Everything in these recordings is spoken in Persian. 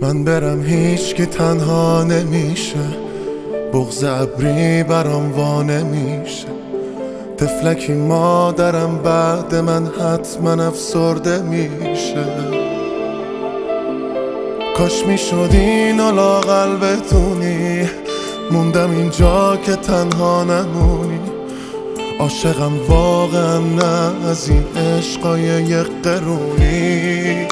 من برم هیچ که تنها نمیشه، بغض ابری برام وا نمیشه. طفلکی مادرم بعد من حتما افسرده میشه. کاش میشد اینو لااقل بدونی، موندم اینجا که تنها نمونی. عاشقم واقعا نه از این عشقای یک قرونی.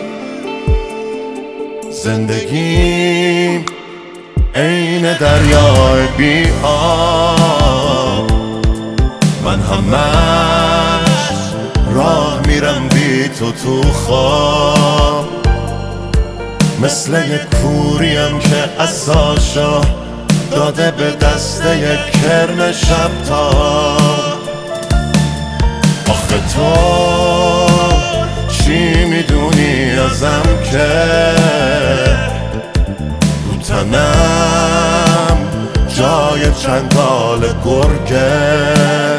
زندگیم عین دریای بی آب، من همش راه میرم بی تو خواب. مثل یک کوریم که عصاشو داده به دست یک کرم شب تاب. آخه تو چی میدونی ازم که رو تنم جای چنگال گرگه؟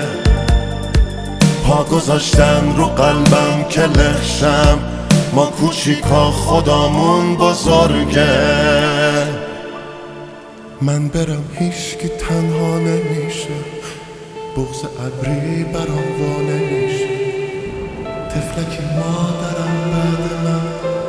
پا گذاشتن رو قلبم که لخشم، ما کوچیکا خدامون بزرگه. من برم هیچکی تنها نمیشه، بغض ابری برام وا نمیشه. طفلکی مادرم بعد من.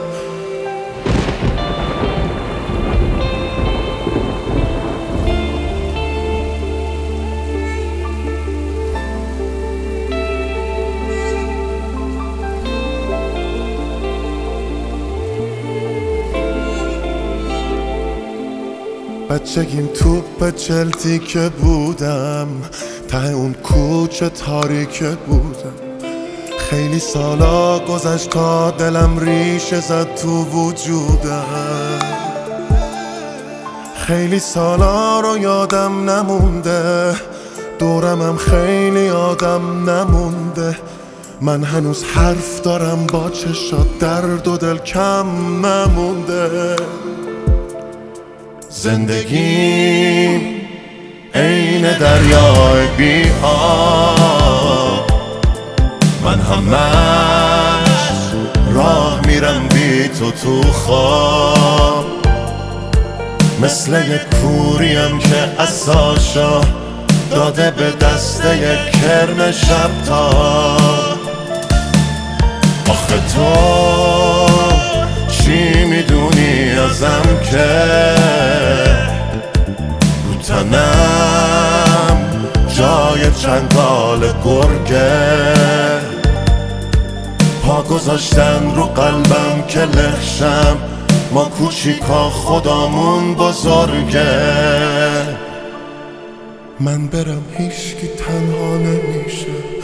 بچگیم توپ چلتی که بودم، ته اون کوچه تاریک بودم. خیلی سالا گذشت تا دلم ریشه زد تو وجودم. خیلی سالا رو یادم نمونده، دورمم خیلی آدم نمونده. من هنوز حرف دارم با چشات، درد و دل کم نمونده. زندگیم عین دریای بی آب، من همش راه میرم بی تو خواب. مثل یک کوریم که عصاشو داده به دست یک کرم شب تاب. آخه تو چی میدونی ازم که رو تنم جای چنگال گرگه؟ پا گذاشتن رو قلبم که لخشم، ما کوچیکا خدامون بزرگه. من برم هیچکی تنها نمیشه،